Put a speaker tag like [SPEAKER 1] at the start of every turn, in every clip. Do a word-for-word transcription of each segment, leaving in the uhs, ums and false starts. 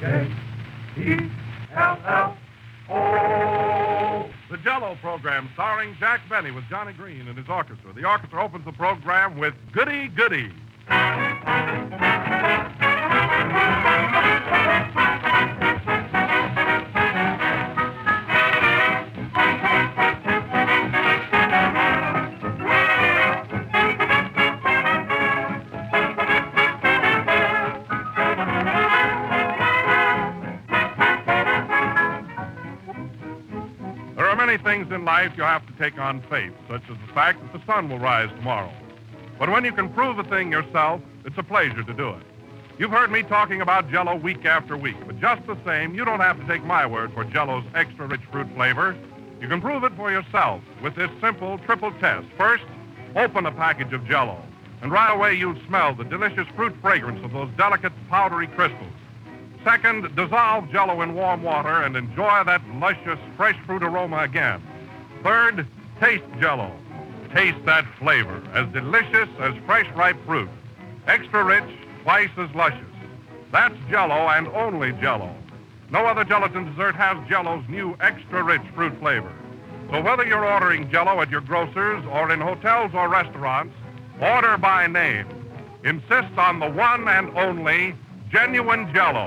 [SPEAKER 1] J E L L O. The Jell-O program starring Jack Benny with Johnny Green and his orchestra. The orchestra opens the program with Goody Goody. Many things in life you have to take on faith, such as the fact that the sun will rise tomorrow. But when you can prove a thing yourself, it's a pleasure to do it. You've heard me talking about Jell-O week after week, but just the same, you don't have to take my word for Jell-O's extra rich fruit flavor. You can prove it for yourself with this simple triple test. First, open a package of Jell-O, and right away you'll smell the delicious fruit fragrance of those delicate powdery crystals. Second, dissolve Jell-O in warm water and enjoy that luscious fresh fruit aroma again. Third, taste Jell-O. Taste that flavor, as delicious as fresh ripe fruit. Extra rich, twice as luscious. That's Jell-O and only Jell-O. No other gelatin dessert has Jell-O's new extra rich fruit flavor. So whether you're ordering Jell-O at your grocer's or in hotels or restaurants, order by name. Insist on the one and only genuine Jell-O.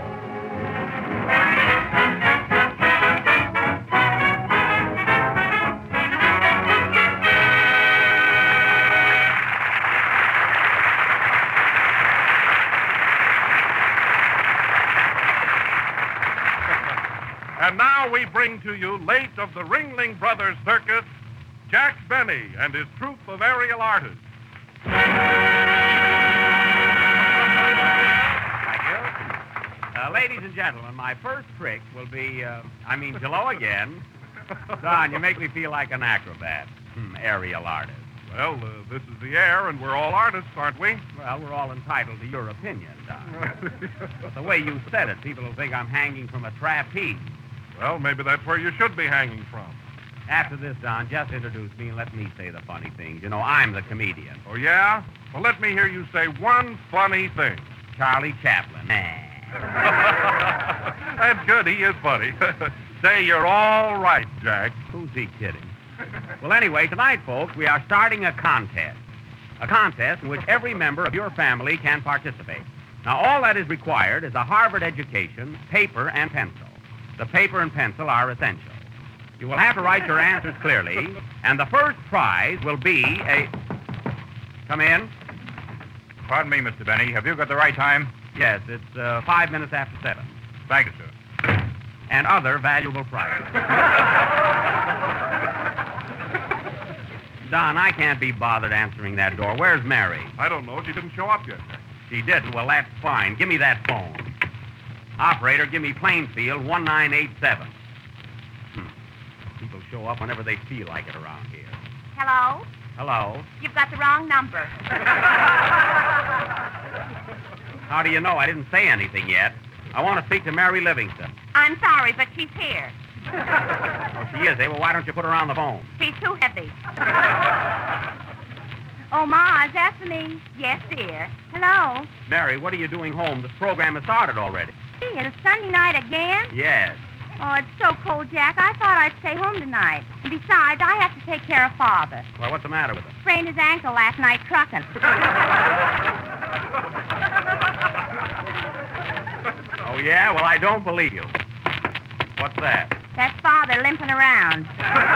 [SPEAKER 1] And now we bring to you, late of the Ringling Brothers Circus, Jack Benny and his troupe of aerial artists.
[SPEAKER 2] Uh, ladies and gentlemen, my first trick will be, uh, I mean, Jell-O again. Don, you make me feel like an acrobat. Hmm, aerial artist.
[SPEAKER 1] Well, uh, this is the air, and we're all artists, aren't we?
[SPEAKER 2] Well, we're all entitled to your opinion, Don. The way you said it, people will think I'm hanging from a trapeze.
[SPEAKER 1] Well, maybe that's where you should be hanging from.
[SPEAKER 2] After this, Don, just introduce me and let me say the funny things. You know, I'm the comedian.
[SPEAKER 1] Oh, yeah? Well, let me hear you say one funny thing.
[SPEAKER 2] Charlie Chaplin.
[SPEAKER 1] That's good. He is funny. Say you're all right, Jack.
[SPEAKER 2] Who's he kidding? Well, anyway, tonight, folks, we are starting a contest. A contest in which every member of your family can participate. Now, all that is required is a Harvard education, paper, and pencil. The paper and pencil are essential. You will have to write your answers clearly, and the first prize will be a... Come in.
[SPEAKER 3] Pardon me, Mister Benny. Have you got the right time?
[SPEAKER 2] Yes, it's uh, five minutes after seven.
[SPEAKER 3] Thank you, sir.
[SPEAKER 2] And other valuable prizes. Don, I can't be bothered answering that door. Where's Mary?
[SPEAKER 1] I don't know. She didn't show up yet.
[SPEAKER 2] She didn't? Well, that's fine. Give me that phone. Operator, give me Plainfield one nine eight seven. Hmm. People show up whenever they feel like it around here.
[SPEAKER 4] Hello?
[SPEAKER 2] Hello?
[SPEAKER 4] You've got the wrong number.
[SPEAKER 2] How do you know? I didn't say anything yet. I want to speak to Mary Livingston.
[SPEAKER 4] I'm sorry, but she's here.
[SPEAKER 2] Oh, she is, eh? Well, why don't you put her on the phone?
[SPEAKER 4] She's too heavy. Oh, Ma, is that for me? Yes, dear. Hello?
[SPEAKER 2] Mary, what are you doing home? This program has started already.
[SPEAKER 4] Gee, it's Sunday night again?
[SPEAKER 2] Yes.
[SPEAKER 4] Oh, it's so cold, Jack. I thought I'd stay home tonight. And besides, I have to take care of Father.
[SPEAKER 2] Well, what's the matter with him?
[SPEAKER 4] Sprained his ankle last night trucking.
[SPEAKER 2] Oh, yeah? Well, I don't believe you. What's that?
[SPEAKER 4] That's Father limping around.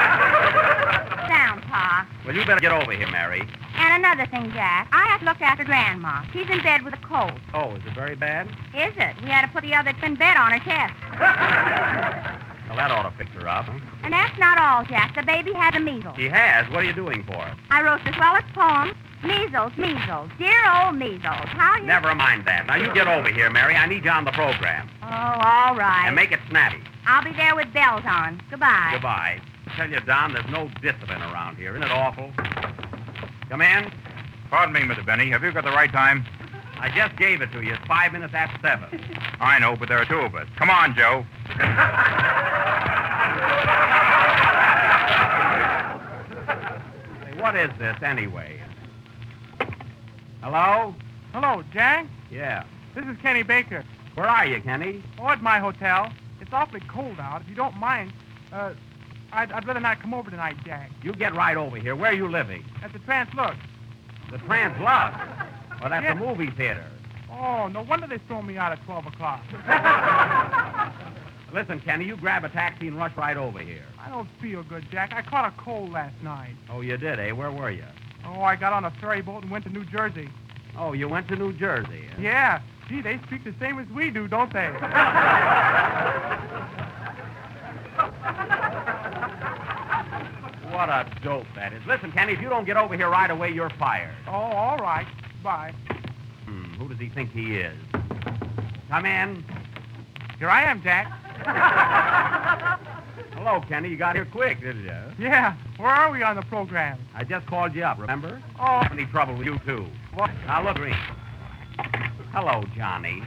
[SPEAKER 4] Down, Pa.
[SPEAKER 2] Well, you better get over here, Mary.
[SPEAKER 4] And another thing, Jack. I have to look after Grandma. She's in bed with a cold.
[SPEAKER 2] Oh, is it very bad?
[SPEAKER 4] Is it? We had to put the other twin bed on her chest.
[SPEAKER 2] Well, that ought to fix her up, huh?
[SPEAKER 4] And that's not all, Jack. The baby had the measles.
[SPEAKER 2] She has. What are you doing for her?
[SPEAKER 4] I wrote the swellest poem. Measles, measles. Dear old measles. How you...
[SPEAKER 2] Never mind that. Now, you get over here, Mary. I need you on the program.
[SPEAKER 4] Oh, all right.
[SPEAKER 2] And make it snappy.
[SPEAKER 4] I'll be there with bells on. Goodbye.
[SPEAKER 2] Goodbye. I tell you, Don, there's no discipline around here. Isn't it awful? Come in.
[SPEAKER 3] Pardon me, Mister Benny. Have you got the right time?
[SPEAKER 2] I just gave it to you. It's five minutes after seven.
[SPEAKER 3] I know, but there are two of us. Come on, Joe.
[SPEAKER 2] Hey, what is this, anyway? Hello?
[SPEAKER 5] Hello, Jack.
[SPEAKER 2] Yeah.
[SPEAKER 5] This is Kenny Baker.
[SPEAKER 2] Where are you, Kenny?
[SPEAKER 5] Oh, at my hotel. It's awfully cold out. If you don't mind, uh, I'd, I'd rather not come over tonight, Jack.
[SPEAKER 2] You get right over here. Where are you living?
[SPEAKER 5] At the Translux.
[SPEAKER 2] The Translux? Well, that's
[SPEAKER 5] Yeah.
[SPEAKER 2] a movie theater.
[SPEAKER 5] Oh, no wonder they throw me out at twelve o'clock.
[SPEAKER 2] Listen, Kenny, you grab a taxi and rush right over here.
[SPEAKER 5] I don't feel good, Jack. I caught a cold last night.
[SPEAKER 2] Oh, you did, eh? Where were you?
[SPEAKER 5] Oh, I got on a ferry boat and went to New Jersey.
[SPEAKER 2] Oh, you went to New Jersey. Huh?
[SPEAKER 5] Yeah. Gee, they speak the same as we do, don't they?
[SPEAKER 2] What a dope that is. Listen, Kenny, if you don't get over here right away, you're fired.
[SPEAKER 5] Oh, all right. Bye.
[SPEAKER 2] Hmm, who does he think he is? Come in.
[SPEAKER 5] Here I am, Jack.
[SPEAKER 2] Hello, Kenny. You got here quick, didn't you?
[SPEAKER 5] Yeah. Where are we on the program?
[SPEAKER 2] I just called you up, remember?
[SPEAKER 5] Oh,
[SPEAKER 2] Any trouble with you, too?
[SPEAKER 5] what?
[SPEAKER 2] Now, look, Green. Hello, Johnny.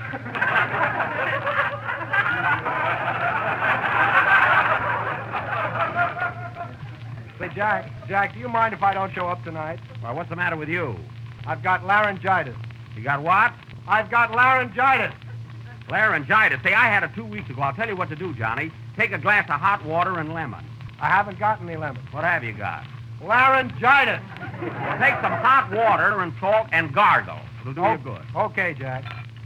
[SPEAKER 6] Say, Jack, Jack, do you mind if I don't show up tonight?
[SPEAKER 2] Well, what's the matter with you?
[SPEAKER 6] I've got laryngitis.
[SPEAKER 2] You got what?
[SPEAKER 6] I've got laryngitis.
[SPEAKER 2] Laryngitis. Say, I had it two weeks ago. I'll tell you what to do, Johnny. Take a glass of hot water and lemon.
[SPEAKER 6] I haven't got any lemon.
[SPEAKER 2] What have you got?
[SPEAKER 6] Laryngitis.
[SPEAKER 2] Well, take some hot water and salt and gargle. It'll do
[SPEAKER 6] Oh,
[SPEAKER 2] you good.
[SPEAKER 6] Okay, Jack.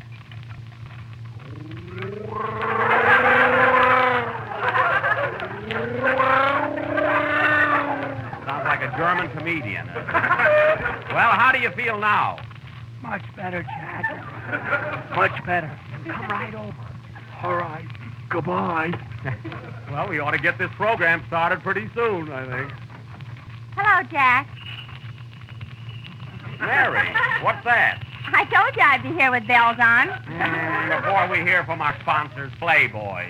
[SPEAKER 2] Sounds like a German comedian. Well, how do you feel now?
[SPEAKER 6] Much better, Jack. Much better. Come right over. All right. Goodbye.
[SPEAKER 2] Well, we ought to get this program started pretty soon, I think.
[SPEAKER 4] Hello, Jack.
[SPEAKER 2] Mary, what's that?
[SPEAKER 4] I told you I'd be here with bells on.
[SPEAKER 2] Mm, before we hear from our sponsors, Playboys.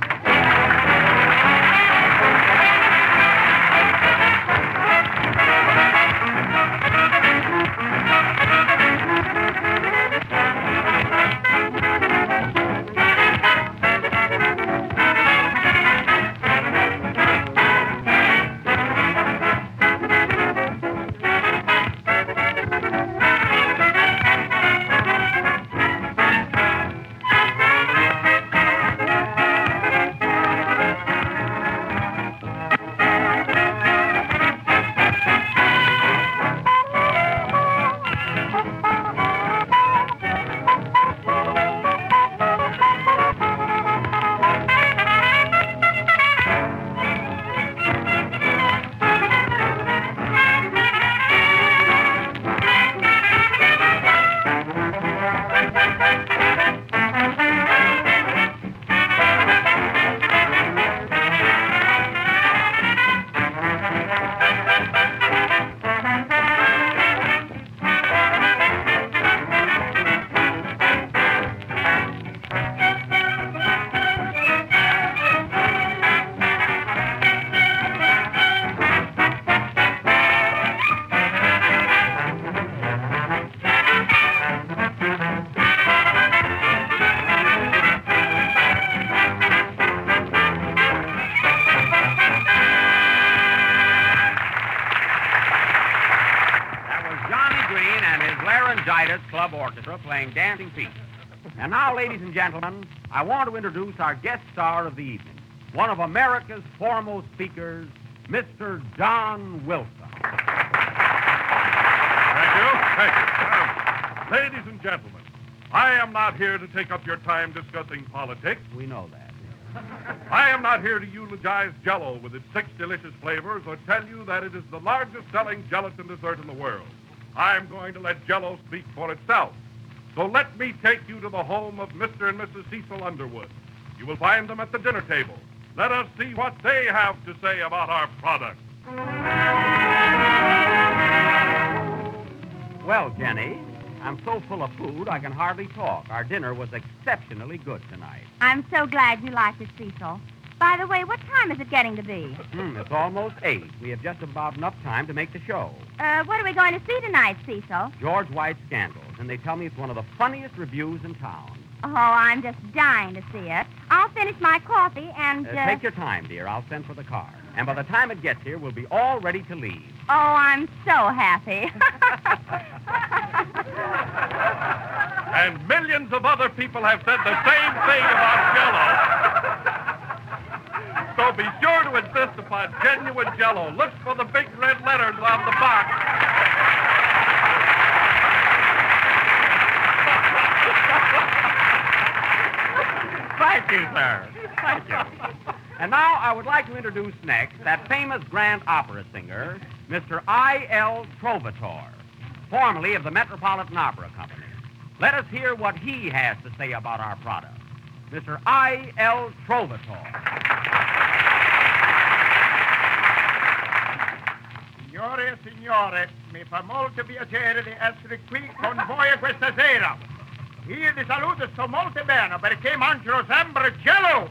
[SPEAKER 2] Club Orchestra playing Dancing Feet. And now, ladies and gentlemen, I want to introduce our guest star of the evening, one of America's foremost speakers, Mister Don Wilson.
[SPEAKER 1] Thank you. Thank you. Now, ladies and gentlemen, I am not here to take up your time discussing politics.
[SPEAKER 2] We know that.
[SPEAKER 1] I am not here to eulogize Jell-O with its six delicious flavors or tell you that it is the largest selling gelatin dessert in the world. I'm going to let Jell-O speak for itself. So let me take you to the home of Mister and Missus Cecil Underwood. You will find them at the dinner table. Let us see what they have to say about our product.
[SPEAKER 2] Well, Jenny, I'm so full of food I can hardly talk. Our dinner was exceptionally good tonight.
[SPEAKER 4] I'm so glad you liked it, Cecil. By the way, what time is it getting to be?
[SPEAKER 2] Hmm, it's almost eight. We have just about enough time to make the show.
[SPEAKER 4] Uh, what are we going to see tonight, Cecil?
[SPEAKER 2] George White's Scandals, and they tell me it's one of the funniest reviews in town.
[SPEAKER 4] Oh, I'm just dying to see it. I'll finish my coffee and...
[SPEAKER 2] Uh,
[SPEAKER 4] Uh,
[SPEAKER 2] take your time, dear. I'll send for the car. And by the time it gets here, we'll be all ready to leave.
[SPEAKER 4] Oh, I'm so happy.
[SPEAKER 1] And millions of other people have said the same thing about Jell-O. So be sure to insist upon genuine Jell-O. Look for the big red letters on the box.
[SPEAKER 2] Thank you, sir. Thank you. And now I would like to introduce next that famous grand opera singer, Mister I L Trovatore, formerly of the Metropolitan Opera Company. Let us hear what he has to say about our product. Mister I L Trovatore.
[SPEAKER 7] Signore e signore, mi fa molto piacere di essere qui con voi questa sera. Io vi saluto, sto molto bene perché mangio sempre Jell-O.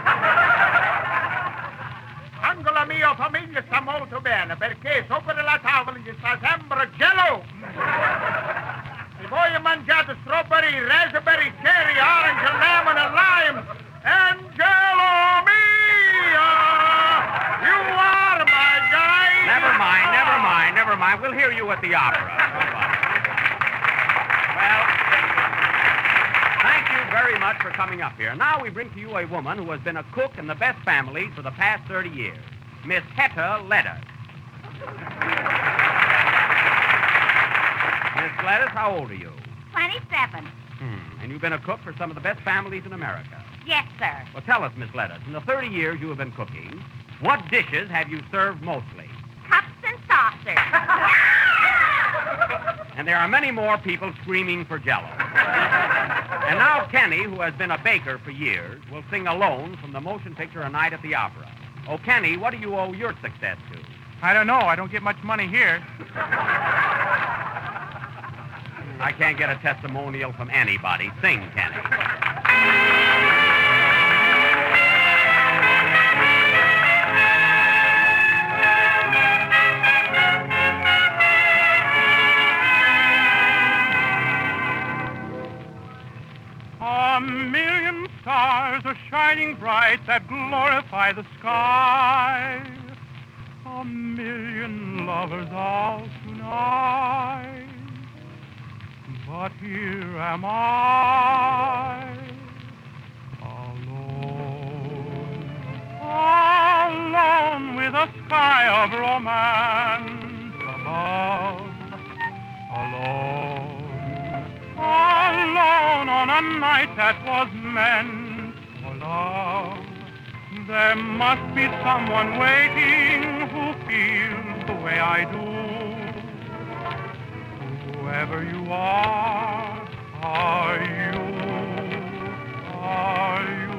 [SPEAKER 7] Anche la mia famiglia sta molto bene perché sopra la tavola ci sta sempre Jell-O. Se voi mangiate strawberry, raspberry, cherry, orange, lemon, and lime, and Jell-O mia, you are my guy.
[SPEAKER 2] Never mind, never mind, never mind. We'll hear you at the opera. Well, thank you very much for coming up here. Now we bring to you a woman who has been a cook in the best family for the past thirty years, Miss Hetta Lettuce. Miss Lettuce, how old are you?
[SPEAKER 4] twenty-seven.
[SPEAKER 2] Hmm. And you've been a cook for some of the best families in America.
[SPEAKER 4] Yes, sir.
[SPEAKER 2] Well, tell us, Miss Lettuce, in the thirty years you have been cooking, what dishes have you served mostly?
[SPEAKER 4] Cups and saucers.
[SPEAKER 2] And there are many more people screaming for Jell-O. And now Kenny, who has been a baker for years, will sing alone from the motion picture A Night at the Opera. Oh, Kenny, what do you owe your success to?
[SPEAKER 5] I don't know. I don't get much money here.
[SPEAKER 2] I can't get a testimonial from anybody. Sing, Kenny.
[SPEAKER 5] A million stars are shining bright that glorify the sky. A million lovers all tonight. But here am I, alone, alone with a sky of romance above, alone, alone on a night that was meant for love. There must be someone waiting who feels the way I do. Whoever you are, are you, are you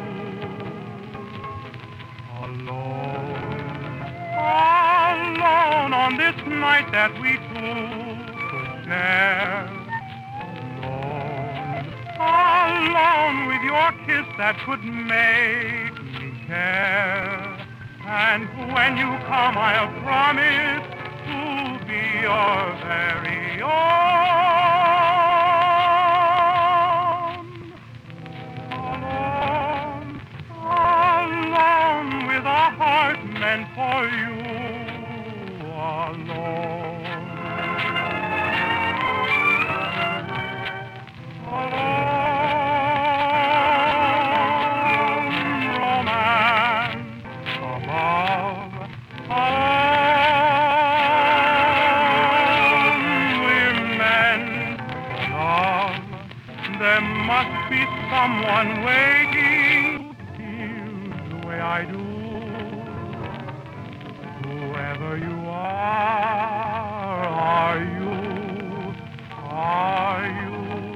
[SPEAKER 5] alone, alone on this night that we two could share, alone, alone with your kiss that could make me care, and when you come I'll promise to be your very own. Alone, alone with a heart meant for you. Alone. Alone, romance above. There must be someone waiting who feels the way I do. Whoever you are, are you, are you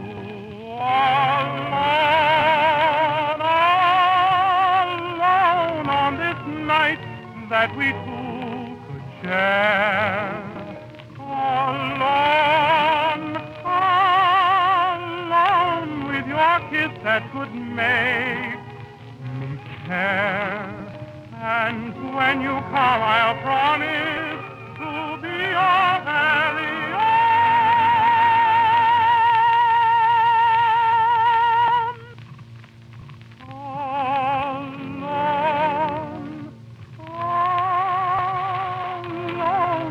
[SPEAKER 5] alone, alone on this night that we two could share? Alone, alone with your kiss that could make me care. And when you come, I'll promise to be your very own. Alone, alone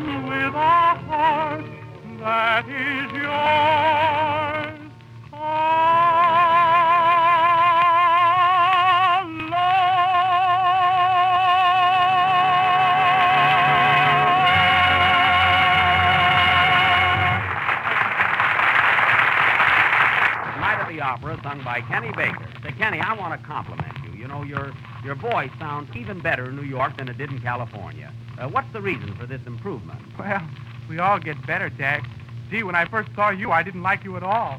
[SPEAKER 2] sung by Kenny Baker. Say, Kenny, I want to compliment you. You know, your your voice sounds even better in New York than it did in California. Uh, what's the reason for this improvement?
[SPEAKER 5] Well, we all get better, Jack. Gee, when I first saw you, I didn't like you at all.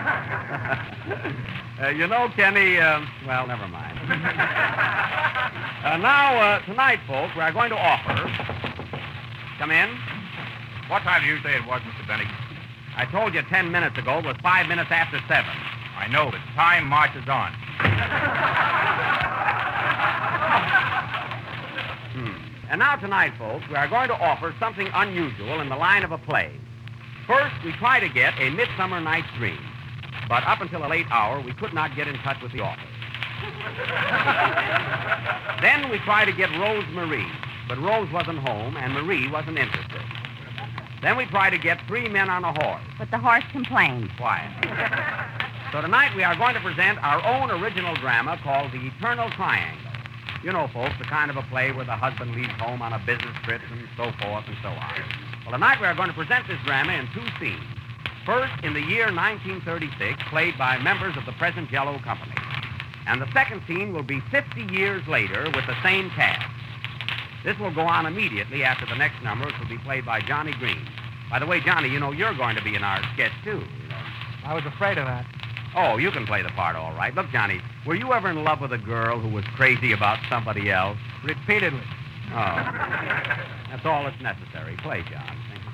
[SPEAKER 2] uh, you know, Kenny, uh, well, never mind. uh, now, uh, tonight, folks, we are going to offer... Come in.
[SPEAKER 3] What time do you say it was, Mister Benny?
[SPEAKER 2] I told you ten minutes ago it was five minutes after seven.
[SPEAKER 3] I know, but time marches on.
[SPEAKER 2] hmm. And now tonight, folks, we are going to offer something unusual in the line of a play. First, we try to get A Midsummer Night's Dream. But up until a late hour, we could not get in touch with the author. Then we try to get Rose Marie. But Rose wasn't home, and Marie wasn't interested. Then we try to get Three Men on a Horse.
[SPEAKER 4] But the horse complained.
[SPEAKER 2] Quiet. So tonight we are going to present our own original drama called The Eternal Triangle. You know, folks, the kind of a play where the husband leaves home on a business trip and so forth and so on. Well, tonight we are going to present this drama in two scenes. First, in the year nineteen thirty-six, played by members of the present Jell-O Company. And the second scene will be fifty years later with the same cast. This will go on immediately after the next number, which will be played by Johnny Green. By the way, Johnny, you know you're going to be in our sketch, too. You know.
[SPEAKER 5] I was afraid of that.
[SPEAKER 2] Oh, you can play the part all right. Look, Johnny, were you ever in love with a girl who was crazy about somebody else?
[SPEAKER 5] Repeatedly.
[SPEAKER 2] Oh. That's all that's necessary. Play, John.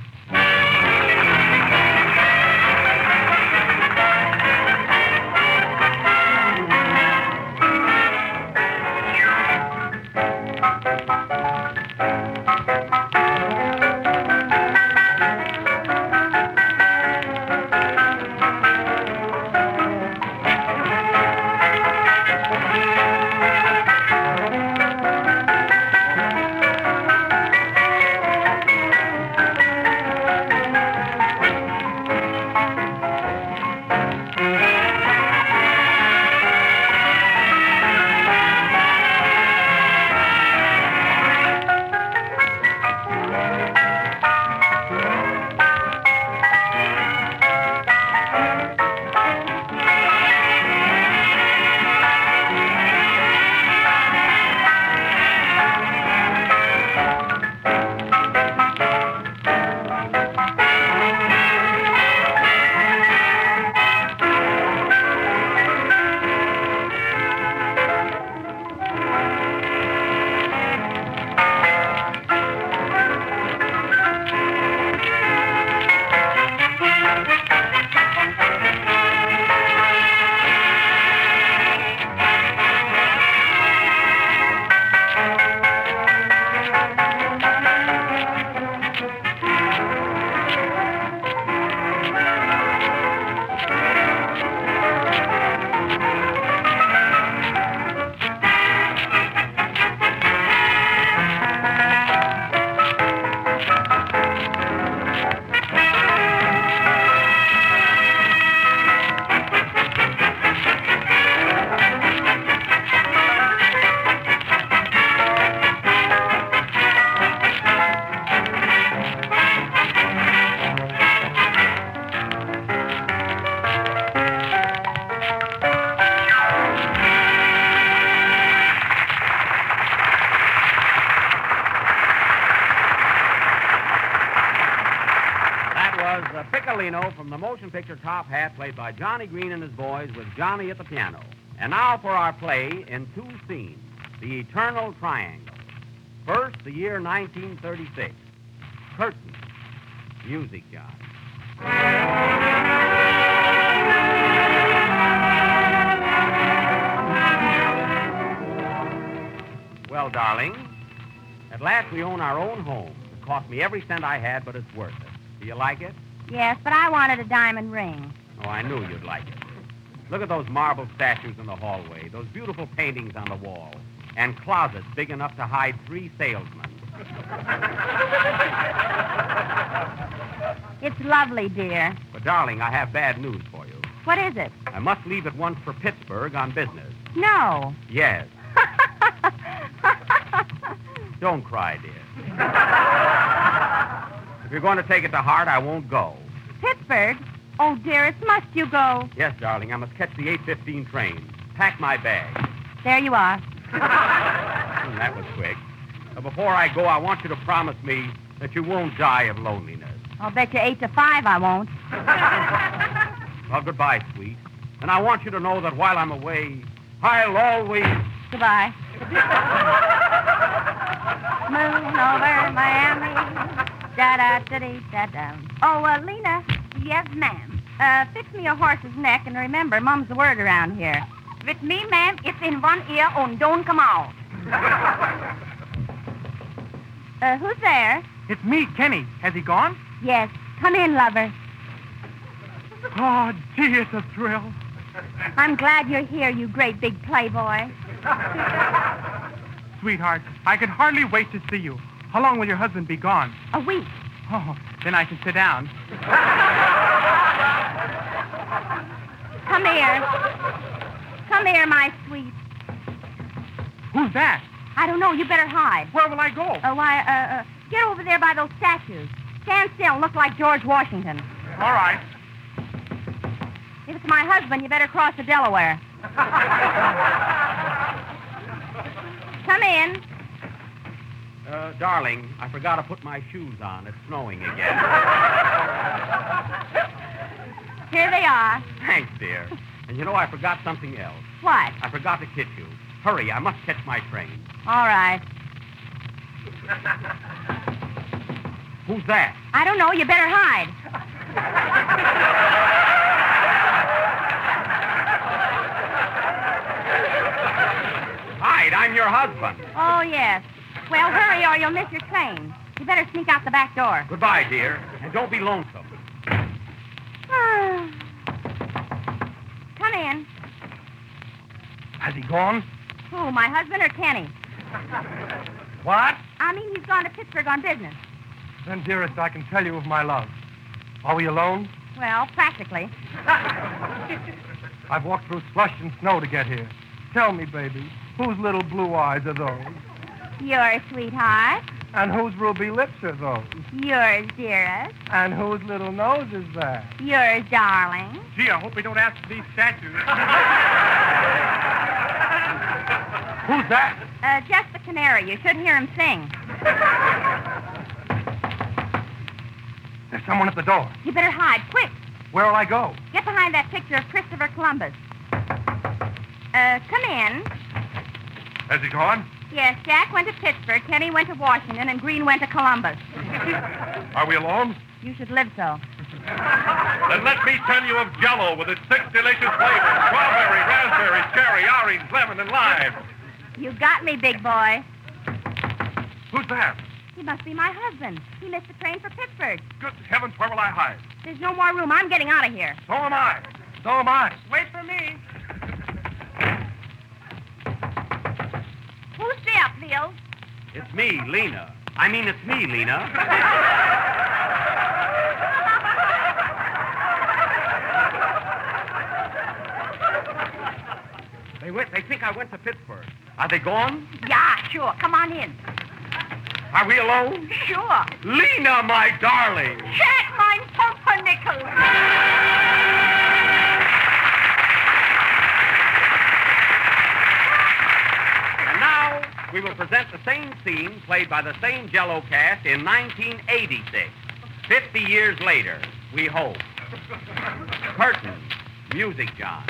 [SPEAKER 2] From the motion picture Top Hat, played by Johnny Green and his boys with Johnny at the piano. And now for our play in two scenes, The Eternal Triangle. First, the year nineteen thirty-six. Curtain. Music, John. Well, darling, at last we own our own home. It cost me every cent I had, but it's worth it. Do you like it?
[SPEAKER 4] Yes, but I wanted a diamond ring.
[SPEAKER 2] Oh, I knew you'd like it. Look at those marble statues in the hallway, those beautiful paintings on the wall, and closets big enough to hide three salesmen.
[SPEAKER 4] It's lovely, dear.
[SPEAKER 2] But, darling, I have bad news for you.
[SPEAKER 4] What is it?
[SPEAKER 2] I must leave at once for Pittsburgh on business.
[SPEAKER 4] No.
[SPEAKER 2] Yes. Don't cry, dear. If you're going to take it to heart, I won't go.
[SPEAKER 4] Pittsburgh? Oh, dearest, must you go?
[SPEAKER 2] Yes, darling, I must catch the eight fifteen train. Pack my bag.
[SPEAKER 4] There you are.
[SPEAKER 2] Hmm, that was quick. Uh, before I go, I want you to promise me that you won't die of loneliness.
[SPEAKER 4] I'll bet you eight to five I won't.
[SPEAKER 2] Well, goodbye, sweet. And I want you to know that while I'm away, I'll always...
[SPEAKER 4] Goodbye. Moon over Miami. Da-da-da-dee-da-da. Oh, uh, Lena. Yes, ma'am. Uh, fix me a horse's neck, and remember, Mum's the word around here. With me, ma'am, it's in one ear and don't come out. uh, who's there?
[SPEAKER 6] It's me, Kenny. Has he gone?
[SPEAKER 4] Yes. Come in, lover.
[SPEAKER 6] Oh, gee, it's a thrill.
[SPEAKER 4] I'm glad you're here, you great big playboy.
[SPEAKER 6] Sweetheart, I can hardly wait to see you. How long will your husband be gone?
[SPEAKER 4] A week.
[SPEAKER 6] Oh, then I can sit down.
[SPEAKER 4] Come here. Come here, my sweet.
[SPEAKER 6] Who's that?
[SPEAKER 4] I don't know. You better hide.
[SPEAKER 6] Where will I go?
[SPEAKER 4] Uh, why, uh, uh, get over there by those statues. Stand still and look like George Washington.
[SPEAKER 6] All right.
[SPEAKER 4] If it's my husband, you better cross the Delaware. Come in.
[SPEAKER 2] Uh, darling, I forgot to put my shoes on. It's snowing again.
[SPEAKER 4] Here they are.
[SPEAKER 2] Thanks, dear. And you know, I forgot something else.
[SPEAKER 4] What?
[SPEAKER 2] I forgot to kiss you. Hurry, I must catch my train.
[SPEAKER 4] All right.
[SPEAKER 2] Who's that?
[SPEAKER 4] I don't know. You better hide.
[SPEAKER 2] Hide, I'm your husband.
[SPEAKER 4] Oh, yes. Well, hurry or you'll miss your train. You better sneak out the back door.
[SPEAKER 2] Goodbye, dear. And don't be lonesome.
[SPEAKER 4] Come in.
[SPEAKER 6] Has he gone?
[SPEAKER 4] Who, my husband or Kenny?
[SPEAKER 6] What?
[SPEAKER 4] I mean, he's gone to Pittsburgh on business.
[SPEAKER 6] Then, dearest, I can tell you of my love. Are we alone?
[SPEAKER 4] Well, practically.
[SPEAKER 6] I've walked through slush and snow to get here. Tell me, baby, whose little blue eyes are those?
[SPEAKER 4] Yours, sweetheart.
[SPEAKER 6] And whose ruby lips are those?
[SPEAKER 4] Yours, dearest.
[SPEAKER 6] And whose little nose is that?
[SPEAKER 4] Yours, darling.
[SPEAKER 6] Gee, I hope we don't ask for these statues. Who's that?
[SPEAKER 4] Uh, just the canary. You should hear him sing.
[SPEAKER 6] There's someone at the door.
[SPEAKER 4] You better hide, quick.
[SPEAKER 6] Where'll I go?
[SPEAKER 4] Get behind that picture of Christopher Columbus. Uh, come in.
[SPEAKER 1] Has he gone?
[SPEAKER 4] Yes, Jack went to Pittsburgh, Kenny went to Washington, and Green went to Columbus.
[SPEAKER 1] Are we alone?
[SPEAKER 4] You should live so.
[SPEAKER 1] Then let me tell you of Jell-O with its six delicious flavors: strawberry, raspberry, cherry, orange, lemon, and lime.
[SPEAKER 4] You got me, big boy.
[SPEAKER 1] Who's that?
[SPEAKER 4] He must be my husband. He missed the train for Pittsburgh.
[SPEAKER 1] Good heavens, where will I hide?
[SPEAKER 4] There's no more room. I'm getting out of here.
[SPEAKER 1] So am I.
[SPEAKER 6] So am I.
[SPEAKER 4] Wait for me. Who's there, Phil?
[SPEAKER 2] It's me, Lena. I mean, it's me, Lena. They went. They think I went to Pittsburgh. Are they gone?
[SPEAKER 4] Yeah, sure. Come on in.
[SPEAKER 2] Are we alone?
[SPEAKER 4] Sure.
[SPEAKER 2] Lena, my darling.
[SPEAKER 4] Jack, mein Pumpernickel.
[SPEAKER 2] And now we will present the same scene played by the same Jell-O cast in nineteen eighty-six. Fifty years later, we hope. Curtain. Music, John.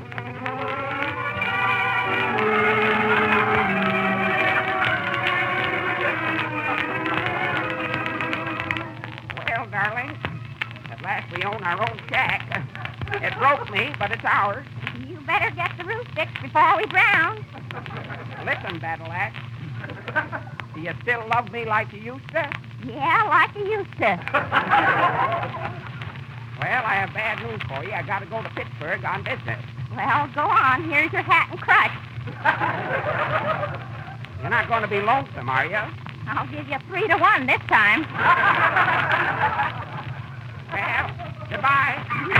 [SPEAKER 8] Well, darling, at last we own our own shack. It broke me, but it's ours.
[SPEAKER 4] You better get the roof fixed before we drown.
[SPEAKER 8] Listen, Battle Axe. Do you still love me like you used to?
[SPEAKER 4] Yeah, like you used to.
[SPEAKER 8] Well, I have bad news for you. I got to go to Pittsburgh on business.
[SPEAKER 4] Well, go on. Here's your hat and crutch.
[SPEAKER 8] You're not going to be lonesome, are you?
[SPEAKER 4] I'll give you three to one this time.
[SPEAKER 8] Well, goodbye.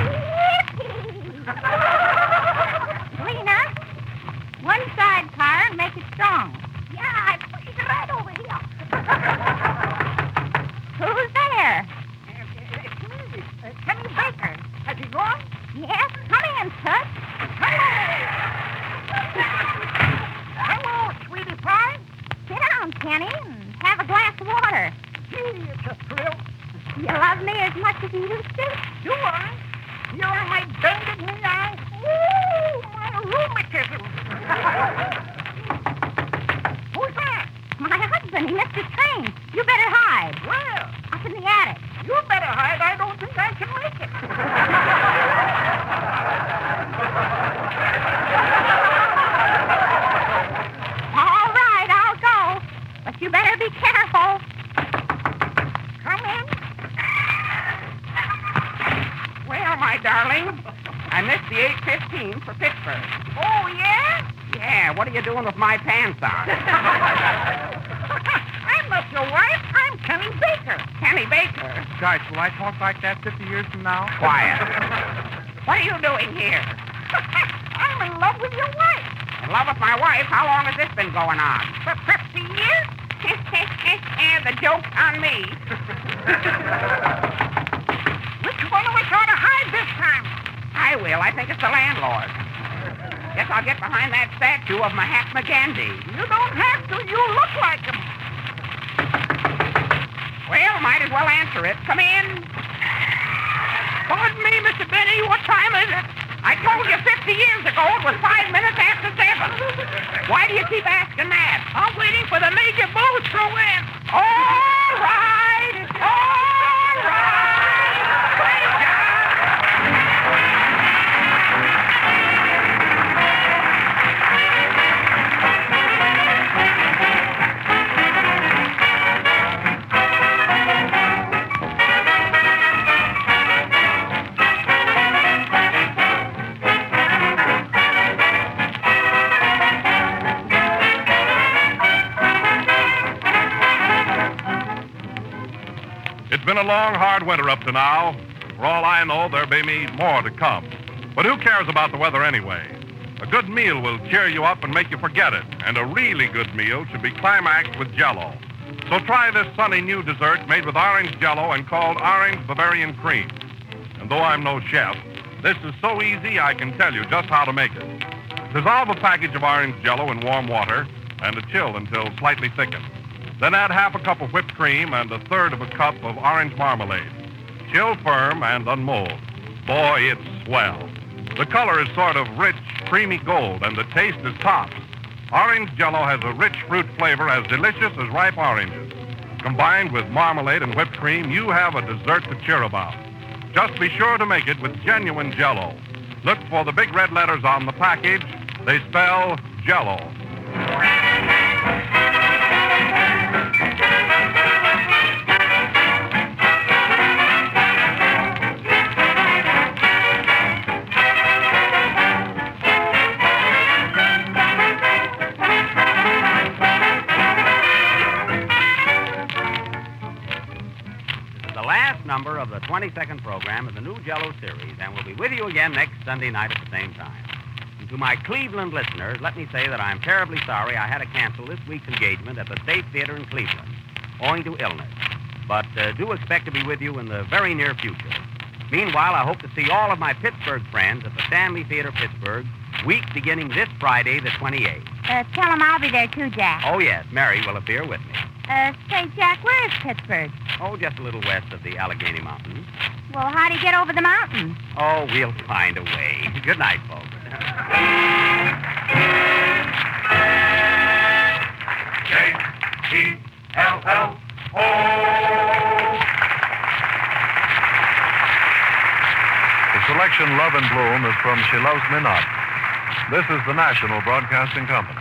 [SPEAKER 4] Lena, one sidecar and make it strong. Yeah, I push it right over here. Who's there?
[SPEAKER 8] Kenny Baker.
[SPEAKER 4] Yes, come in, Tut.
[SPEAKER 7] Hello, sweetie pie.
[SPEAKER 4] Sit down, Kenny, and have a glass of water.
[SPEAKER 7] Gee, it's a thrill.
[SPEAKER 4] You love me as much as you used to?
[SPEAKER 7] Do I? You're my bended knee eye. Ooh, my rheumatism. Who's that?
[SPEAKER 4] My husband, he missed his train. You better hide.
[SPEAKER 7] Where?
[SPEAKER 4] Up in the attic.
[SPEAKER 7] You better hide. I don't think I can make it.
[SPEAKER 4] All right, I'll go. But you better be careful.
[SPEAKER 7] Come in.
[SPEAKER 8] Well, my darling, I missed the eight fifteen for Pittsburgh.
[SPEAKER 7] Oh, yeah?
[SPEAKER 8] Yeah, what are you doing with my pants on?
[SPEAKER 7] I'm not your wife. I'm Kenny Baker.
[SPEAKER 8] Kenny Baker.
[SPEAKER 6] Gosh, will I talk like that fifty years from now?
[SPEAKER 8] Quiet. What are you doing here?
[SPEAKER 7] I'm in love with your wife.
[SPEAKER 8] In love with my wife? How long has this been going on?
[SPEAKER 7] For fifty years?
[SPEAKER 8] And the joke's on me.
[SPEAKER 7] Which one of us ought to hide this time?
[SPEAKER 8] I will. I think it's the landlord. Guess I'll get behind that statue of Mahatma Gandhi.
[SPEAKER 7] You don't have to. You look like him.
[SPEAKER 8] Well, might as well answer it. Come in.
[SPEAKER 7] Pardon me, Mister Benny. What time is it?
[SPEAKER 8] I told you fifty years ago it was five minutes after seven. Why do you keep asking that?
[SPEAKER 7] I'm waiting for the major booze to win.
[SPEAKER 8] All right. All right. Great
[SPEAKER 1] It's been a long, hard winter up to now. For all I know, there may be more to come. But who cares about the weather anyway? A good meal will cheer you up and make you forget it. And a really good meal should be climaxed with Jell-O. So try this sunny new dessert made with orange Jell-O and called Orange Bavarian Cream. And though I'm no chef, this is so easy I can tell you just how to make it. Dissolve a package of orange Jell-O in warm water and to chill until slightly thickened. Then add half a cup of whipped cream and a third of a cup of orange marmalade. Chill firm and unmold. Boy, it's swell. The color is sort of rich, creamy gold, and the taste is tops. Orange Jell-O has a rich fruit flavor as delicious as ripe oranges. Combined with marmalade and whipped cream, you have a dessert to cheer about. Just be sure to make it with genuine Jell-O. Look for the big red letters on the package. They spell Jell-O.
[SPEAKER 2] Number of the twenty-second program of the new Jell-O series, and we'll be with you again next Sunday night at the same time. And to my Cleveland listeners, let me say that I'm terribly sorry I had to cancel this week's engagement at the State Theater in Cleveland, owing to illness. But uh, do expect to be with you in the very near future. Meanwhile, I hope to see all of my Pittsburgh friends at the Stanley Theater, Pittsburgh, week beginning this Friday, the twenty-eighth.
[SPEAKER 4] Uh, tell him I'll be there too, Jack.
[SPEAKER 2] Oh, yes, Mary will appear with me.
[SPEAKER 4] Uh, say, Jack, where is Pittsburgh?
[SPEAKER 2] Oh, just a little west of the Allegheny Mountains.
[SPEAKER 4] Well, how do you get over the mountain?
[SPEAKER 2] Oh, we'll find a way. Good night, folks.
[SPEAKER 1] J E L L O.
[SPEAKER 9] The selection Love and Bloom is from She Loves Me Not. This is the National Broadcasting Company.